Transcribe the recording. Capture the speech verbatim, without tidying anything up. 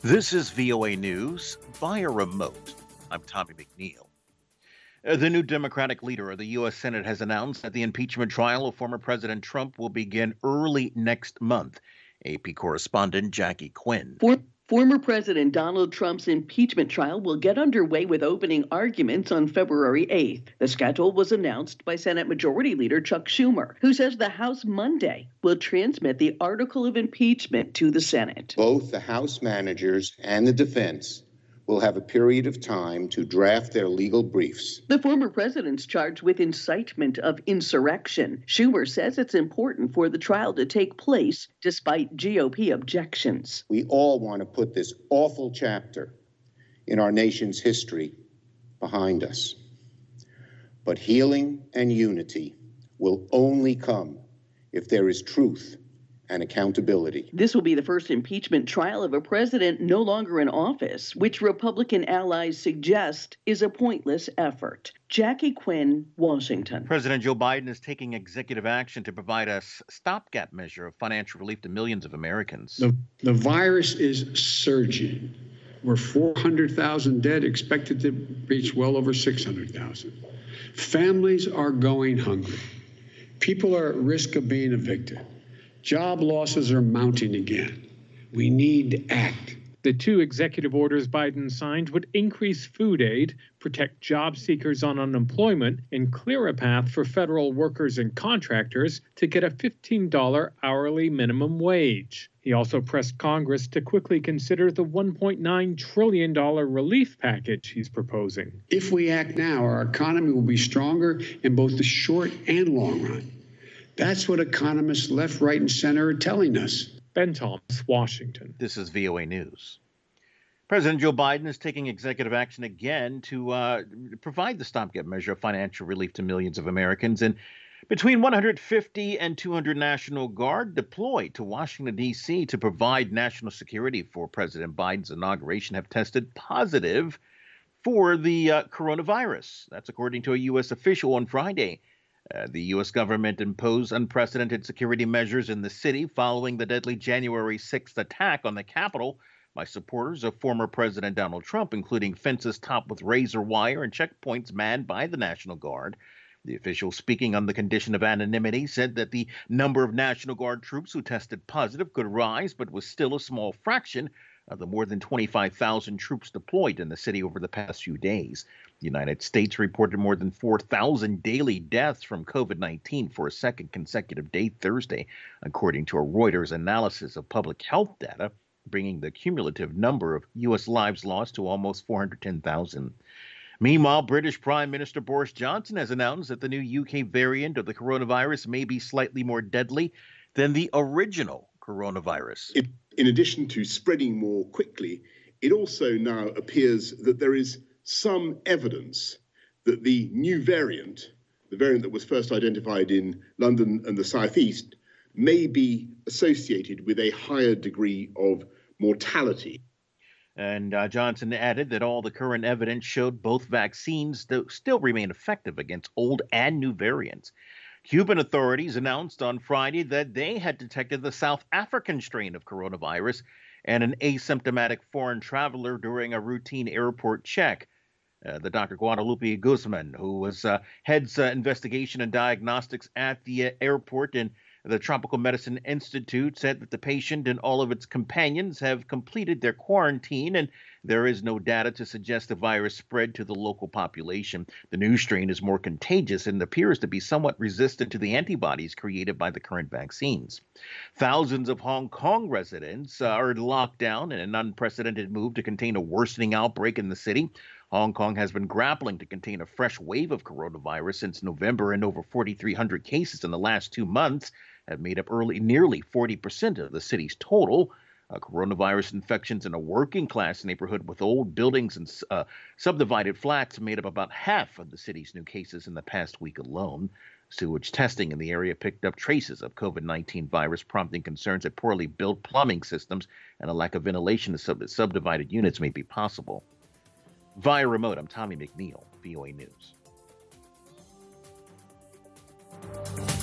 This is V O A News via remote. I'm Tommy McNeil. Uh, The new Democratic leader of the U S. Senate has announced that the impeachment trial of former President Trump will begin early next month. A P correspondent Jackie Quinn. For- former President Donald Trump's impeachment trial will get underway with opening arguments on February eighth. The schedule was announced by Senate Majority Leader Chuck Schumer, who says the House Monday will transmit the article of impeachment to the Senate. Both the House managers and the defense will have a period of time to draft their legal briefs. The former president's charged with incitement of insurrection. Schumer says it's important for the trial to take place despite G O P objections. We all want to put this awful chapter in our nation's history behind us. But healing and unity will only come if there is truth and accountability. This will be the first impeachment trial of a president no longer in office, which Republican allies suggest is a pointless effort. Jackie Quinn, Washington. President Joe Biden is taking executive action to provide a s- stopgap measure of financial relief to millions of Americans. The, the virus is surging. We're four hundred thousand dead, expected to reach well over six hundred thousand. Families are going hungry. People are at risk of being evicted. Job losses are mounting again. We need to act. The two executive orders Biden signed would increase food aid, protect job seekers on unemployment, and clear a path for federal workers and contractors to get a fifteen dollars hourly minimum wage. He also pressed Congress to quickly consider the one point nine trillion dollars relief package he's proposing. If we act now, our economy will be stronger in both the short and long run. That's what economists left, right, and center are telling us. Ben Thomas, Washington. This is V O A News. President Joe Biden is taking executive action again to uh, provide the stopgap measure of financial relief to millions of Americans. And between one hundred fifty and two hundred National Guard deployed to Washington, D C to provide national security for President Biden's inauguration have tested positive for the uh, coronavirus. That's according to a U S official on Friday. Uh, the U S government imposed unprecedented security measures in the city following the deadly January sixth attack on the Capitol by supporters of former President Donald Trump, including fences topped with razor wire and checkpoints manned by the National Guard. The official, speaking on the condition of anonymity, said that the number of National Guard troops who tested positive could rise, but was still a small fraction of the more than twenty-five thousand troops deployed in the city over the past few days. The United States reported more than four thousand daily deaths from COVID nineteen for a second consecutive day Thursday, according to a Reuters analysis of public health data, bringing the cumulative number of U S lives lost to almost four hundred ten thousand. Meanwhile, British Prime Minister Boris Johnson has announced that the new U K variant of the coronavirus may be slightly more deadly than the original coronavirus. It, in addition to spreading more quickly, it also now appears that there is some evidence that the new variant, the variant that was first identified in London and the southeast, may be associated with a higher degree of mortality. And uh, Johnson added that all the current evidence showed both vaccines st- still remain effective against old and new variants. Cuban authorities announced on Friday that they had detected the South African strain of coronavirus and an asymptomatic foreign traveler during a routine airport check. Uh, the Doctor Guadalupe Guzman, who was uh, heads uh, investigation and diagnostics at the uh, airport and the Tropical Medicine Institute, said that the patient and all of its companions have completed their quarantine, and there is no data to suggest the virus spread to the local population. The new strain is more contagious and appears to be somewhat resistant to the antibodies created by the current vaccines. Thousands of Hong Kong residents uh, are locked down in an unprecedented move to contain a worsening outbreak in the city. Hong Kong has been grappling to contain a fresh wave of coronavirus since November, and over forty-three hundred cases in the last two months have made up early, nearly forty percent of the city's total. Uh, coronavirus infections in a working-class neighborhood with old buildings and uh, subdivided flats made up about half of the city's new cases in the past week alone. Sewage testing in the area picked up traces of COVID nineteen virus, prompting concerns that poorly built plumbing systems and a lack of ventilation in sub- subdivided units may be possible. Via remote, I'm Tommy McNeil, V O A News.